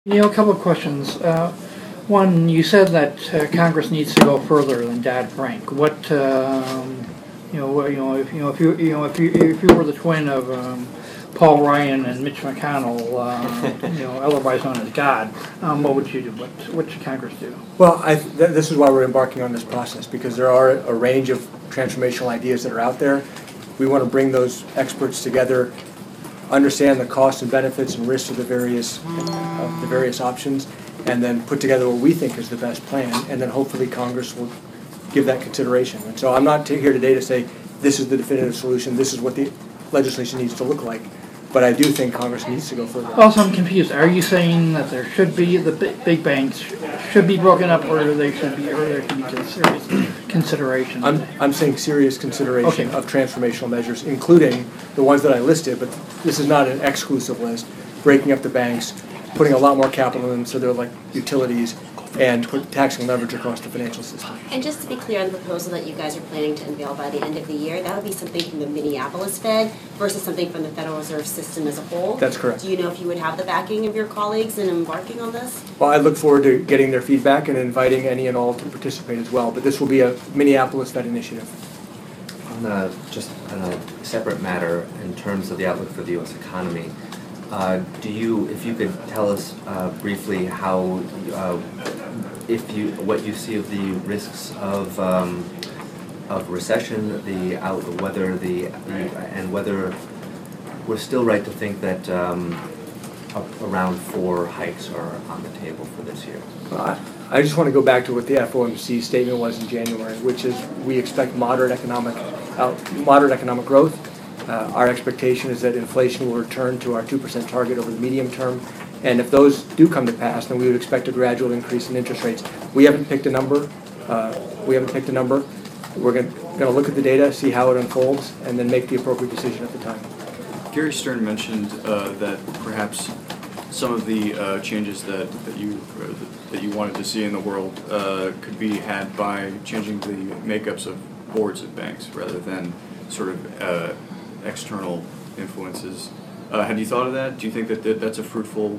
A couple of questions. One, you said that Congress needs to go further than Dodd-Frank. If you were the twin of Paul Ryan and Mitch McConnell, otherwise known as God, what would you do? What should Congress do? Well, this is why we're embarking on this process, because there are a range of transformational ideas that are out there. We want to bring those experts together, understand the costs and benefits and risks of the various options, and then put together what we think is the best plan, and then hopefully Congress will give that consideration. And so I'm not here today to say this is the definitive solution, this is what the legislation needs to look like, but I do think Congress needs to go further. Also, I'm confused. Are you saying that there should be the big banks should be broken up, or there should be serious consideration? I'm saying serious consideration of transformational measures, including the ones that I listed, but this is not an exclusive list. Breaking up the banks, putting a lot more capital in so they're like utilities, and taxing leverage across the financial system. And just to be clear on the proposal that you guys are planning to unveil by the end of the year, that would be something from the Minneapolis Fed versus something from the Federal Reserve System as a whole? That's correct. Do you know if you would have the backing of your colleagues in embarking on this? Well, I look forward to getting their feedback and inviting any and all to participate as well, but this will be a Minneapolis Fed initiative. Just on a separate matter, in terms of the outlook for the U.S. economy, if you could tell us briefly how, what you see of the risks of recession, whether we're still right to think that around 4 hikes are on the table for this year. I just want to go back to what the FOMC statement was in January, which is we expect moderate economic growth. Our expectation is that inflation will return to our 2% target over the medium term, and if those do come to pass, then we would expect a gradual increase in interest rates. We haven't picked a number. We're going to look at the data, see how it unfolds, and then make the appropriate decision at the time. Gary Stern mentioned that perhaps some of the changes that you wanted to see in the world could be had by changing the makeups of boards of banks rather than sort of external influences. Have you thought of that? Do you think that that's a fruitful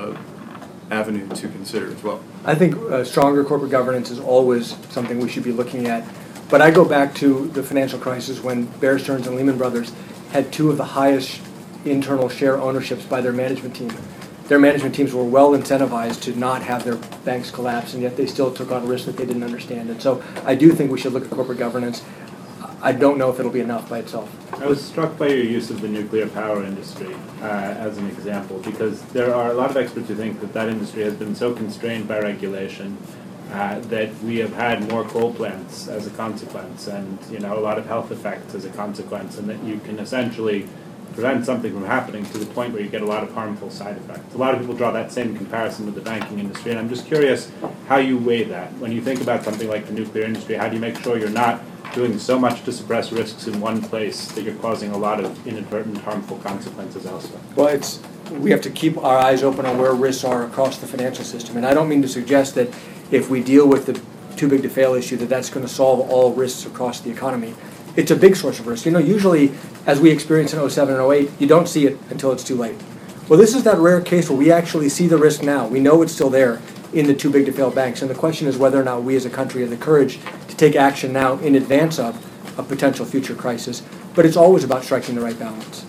avenue to consider as well? I think stronger corporate governance is always something we should be looking at. But I go back to the financial crisis when Bear Stearns and Lehman Brothers had 2 of the highest internal share ownerships by their management team. Their management teams were well incentivized to not have their banks collapse, and yet they still took on risks that they didn't understand. And so I do think we should look at corporate governance. I don't know if it'll be enough by itself. I was struck by your use of the nuclear power industry as an example, because there are a lot of experts who think that industry has been so constrained by regulation that we have had more coal plants as a consequence, and a lot of health effects as a consequence, and that you can essentially prevent something from happening to the point where you get a lot of harmful side effects. A lot of people draw that same comparison with the banking industry, and I'm just curious how you weigh that. When you think about something like the nuclear industry, how do you make sure you're not doing so much to suppress risks in one place that you're causing a lot of inadvertent harmful consequences elsewhere? Well, we have to keep our eyes open on where risks are across the financial system, and I don't mean to suggest that if we deal with the too big to fail issue that's going to solve all risks across the economy. It's a big source of risk. Usually, as we experienced in 07 and 08, you don't see it until it's too late. Well, this is that rare case where we actually see the risk now. We know it's still there in the too big to fail banks, and the question is whether or not we as a country have the courage to take action now in advance of a potential future crisis. But it's always about striking the right balance.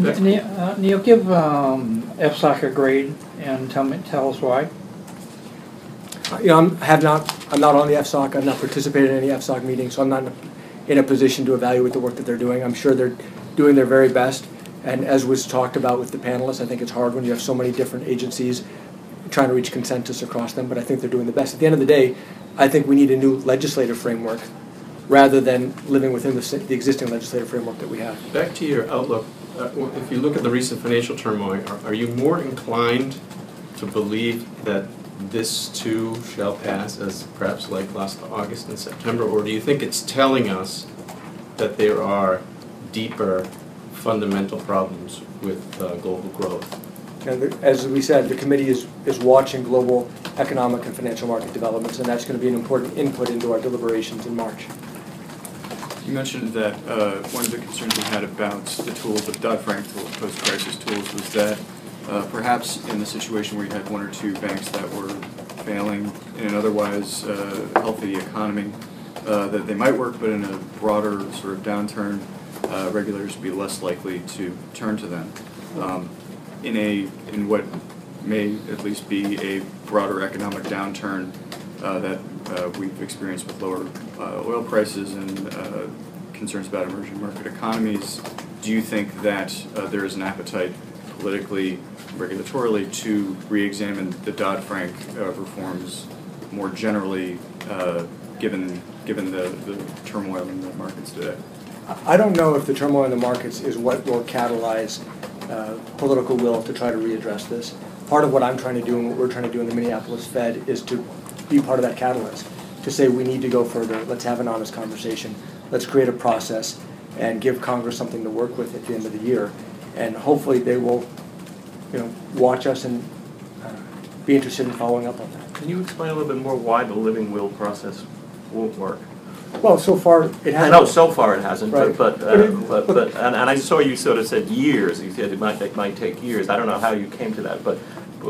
Neil, give FSOC a grade and tell us why. I'm not on the FSOC. I've not participated in any FSOC meetings, so I'm not in a position to evaluate the work that they're doing. I'm sure they're doing their very best, and as was talked about with the panelists, I think it's hard when you have so many different agencies trying to reach consensus across them, but I think they're doing the best. At the end of the day, I think we need a new legislative framework rather than living within the existing legislative framework that we have. Back to your outlook, if you look at the recent financial turmoil, are you more inclined to believe that this too shall pass, as perhaps like last August and September, or do you think it's telling us that there are deeper fundamental problems with global growth? And as we said, the committee is watching global economic and financial market developments, and that's going to be an important input into our deliberations in March. You mentioned that one of the concerns you had about the tools, the Dodd-Frank post-crisis tools, was that perhaps in the situation where you had one or two banks that were failing in an otherwise healthy economy, that they might work, but in a broader sort of downturn, regulators would be less likely to turn to them. In what may at least be a broader economic downturn that we've experienced with lower oil prices and concerns about emerging market economies, do you think that there is an appetite politically, regulatorily, to re-examine the Dodd-Frank reforms more generally, given the turmoil in the markets today? I don't know if the turmoil in the markets is what will catalyze political will to try to readdress this. Part of what I'm trying to do and what we're trying to do in the Minneapolis Fed is to be part of that catalyst, to say we need to go further, let's have an honest conversation, let's create a process and give Congress something to work with at the end of the year. And hopefully they will, watch us and be interested in following up on that. Can you explain a little bit more why the living will process won't work? Well, so far it hasn't. I know so far it hasn't, Right. but I saw you sort of said years. You said it might take years. I don't know how you came to that, but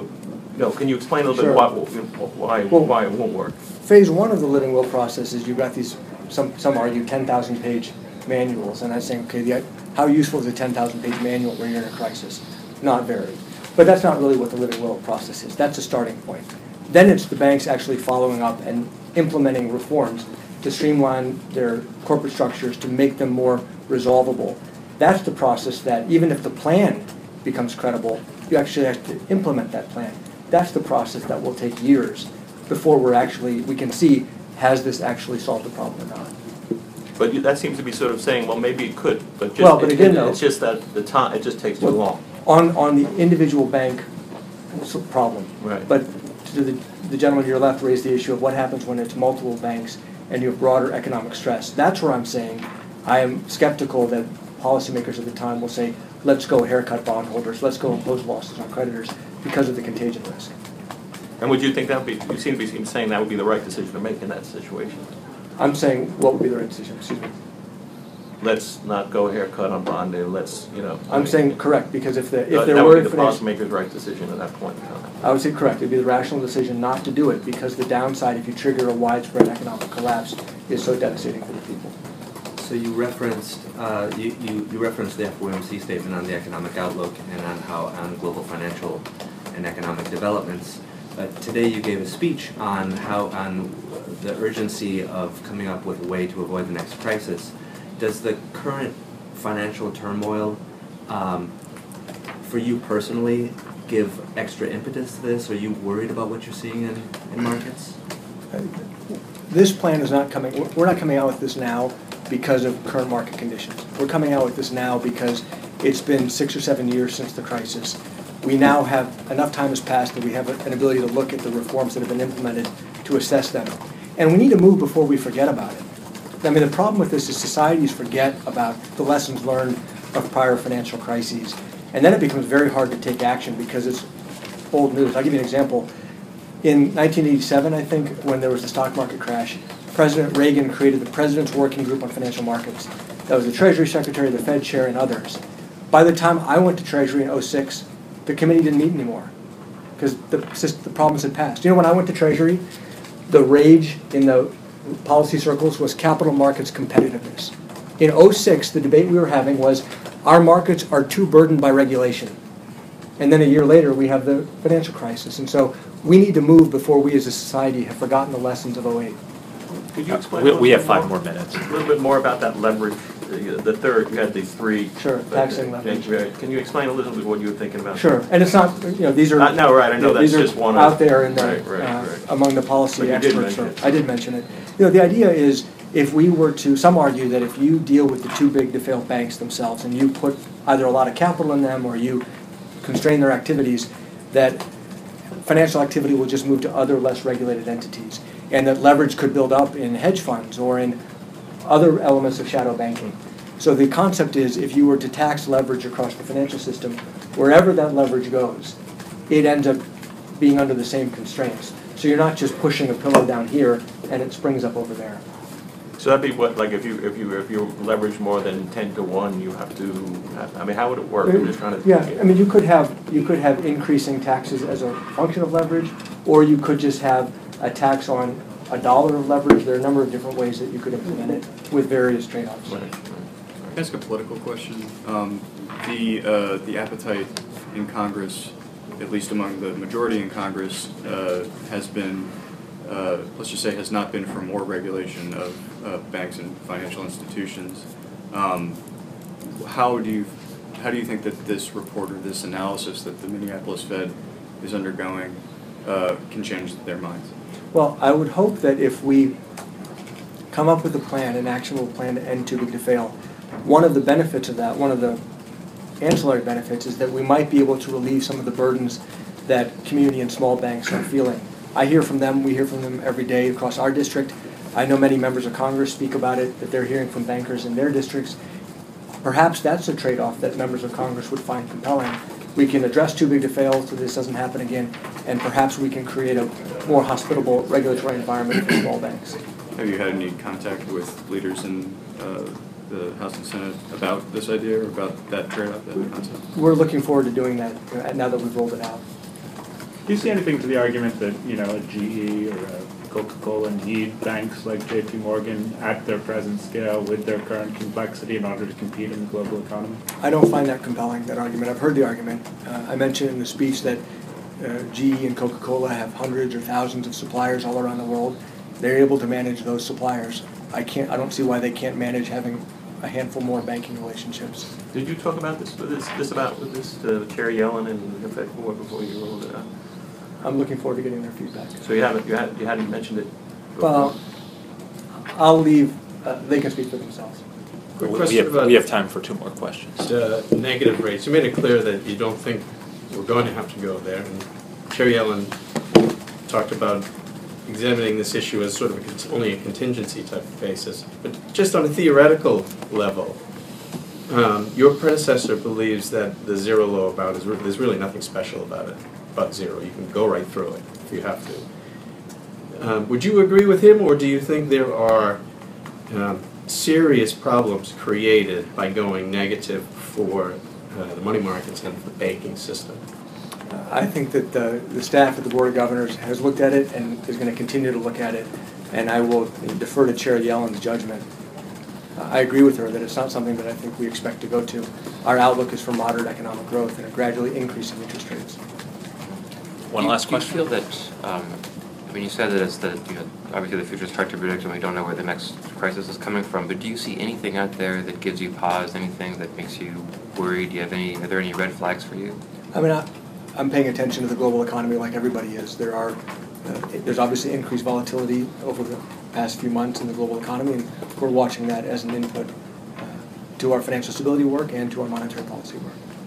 can you explain a little Sure. bit why it won't work? Phase one of the living will process is you've got these, some argue, 10,000-page manuals, and I'm saying, okay, how useful is a 10,000-page manual when you're in a crisis? Not very. But that's not really what the living will process is. That's a starting point. Then it's the banks actually following up and implementing reforms to streamline their corporate structures to make them more resolvable. That's the process that, even if the plan becomes credible, you actually have to implement that plan. That's the process that will take years before we can see, has this actually solved the problem or not. But that seems to be sort of saying, well, maybe it could, but it's just that the time, it just takes too long. On the individual bank problem. Right. But to the gentleman to your left raised the issue of what happens when it's multiple banks and you have broader economic stress. That's where I'm saying I am skeptical that policymakers at the time will say, let's go haircut bondholders, let's go impose losses on creditors because of the contagion risk. And would you think that would be, you seem to be saying that would be the right decision to make in that situation? I'm saying what would be the right decision, excuse me. Let's not go haircut on bond, let's, I'm saying correct, because if there that were would be the policymaker's right decision at that point in time. I would say correct. It'd be the rational decision not to do it because the downside, if you trigger a widespread economic collapse, is so devastating for the people. So you referenced you referenced the FOMC statement on the economic outlook and on global financial and economic developments. Today you gave a speech on the urgency of coming up with a way to avoid the next crisis. Does the current financial turmoil, for you personally, give extra impetus to this? Are you worried about what you're seeing in markets? This plan is not coming, we're not coming out with this now because of current market conditions. We're coming out with this now because it's been 6 or 7 years since the crisis. We now have, enough time has passed that we have an ability to look at the reforms that have been implemented to assess them. And we need to move before we forget about it. I mean, the problem with this is societies forget about the lessons learned of prior financial crises. And then it becomes very hard to take action because it's old news. I'll give you an example. In 1987, I think, when there was the stock market crash, President Reagan created the President's Working Group on Financial Markets. That was the Treasury Secretary, the Fed Chair, and others. By the time I went to Treasury in 2006, the committee didn't meet anymore because the problems had passed. When I went to Treasury, the rage in the policy circles was capital markets competitiveness. In 2006, the debate we were having was our markets are too burdened by regulation. And then a year later, we have the financial crisis. And so we need to move before we as a society have forgotten the lessons of 2008. Could you explain? We have 5 more minutes. A little bit more about that leverage. The third, you had these three. Sure, taxing leverage. Can you explain a little bit what you were thinking about? Sure, and it's not, these are. No, right, I know that's just one out there in the, right. among the policy But you did experts. mention it. I did mention it. The idea is if we were to, some argue that if you deal with the too big to fail banks themselves and you put either a lot of capital in them or you constrain their activities, that financial activity will just move to other less regulated entities, and that leverage could build up in hedge funds or in other elements of shadow banking. So the concept is if you were to tax leverage across the financial system, wherever that leverage goes, it ends up being under the same constraints. So you're not just pushing a pillow down here and it springs up over there. So that'd be what, like if you leverage more than 10 to 1, you have to, I mean, how would it work? I'm just trying to. Yeah, I mean, you could have increasing taxes as a function of leverage, or you could just have a tax on $1 of leverage. There are a number of different ways that you could implement it with various trade-offs. Right. Can I ask a political question? The appetite in Congress, at least among the majority in Congress, has been, let's just say, has not been for more regulation of banks and financial institutions. How do you think that this report or this analysis that the Minneapolis Fed is undergoing can change their minds? Well, I would hope that if we come up with a plan, an actionable plan to end too big to fail, one of the benefits of that, one of the ancillary benefits, is that we might be able to relieve some of the burdens that community and small banks are feeling. I hear from them, we hear from them every day across our district. I know many members of Congress speak about it, that they're hearing from bankers in their districts. Perhaps that's a trade-off that members of Congress would find compelling. We can address too big to fail so this doesn't happen again, and perhaps we can create a more hospitable regulatory environment for small banks. Have you had any contact with leaders in the House and Senate about this idea or about that trade-off, that concept? We're looking forward to doing that now that we've rolled it out. Do you see anything to the argument that, a GE or a Coca-Cola need banks like JP Morgan at their present scale with their current complexity in order to compete in the global economy? I don't find that compelling, that argument. I've heard the argument. I mentioned in the speech that GE and Coca-Cola have hundreds or thousands of suppliers all around the world. They're able to manage those suppliers. I don't see why they can't manage having a handful more banking relationships. Did you talk about this with Chair Yellen and the Fed board before you rolled it out? I'm looking forward to getting their feedback. So you hadn't mentioned it before? Well, I'll leave. They can speak for themselves. Quick We question about have time for 2 more questions. negative rates. You made it clear that you don't think we're going to have to go there. And Chair Yellen talked about examining this issue as sort of only a contingency type of basis. But just on a theoretical level, your predecessor believes that the zero low about there's really nothing special about it, but zero. You can go right through it if you have to. Would you agree with him, or do you think there are serious problems created by going negative for the money markets and the banking system? I think that the staff at the Board of Governors has looked at it and is going to continue to look at it, and I will defer to Chair Yellen's judgment. I agree with her that it's not something that I think we expect to go to. Our outlook is for moderate economic growth and a gradually increasing interest rates. One last question. Do you feel that, you said that it's obviously the future is hard to predict and we don't know where the next crisis is coming from, but do you see anything out there that gives you pause, anything that makes you worried? Are there any red flags for you? I'm paying attention to the global economy like everybody is. There's obviously increased volatility over the past few months in the global economy, and we're watching that as an input to our financial stability work and to our monetary policy work.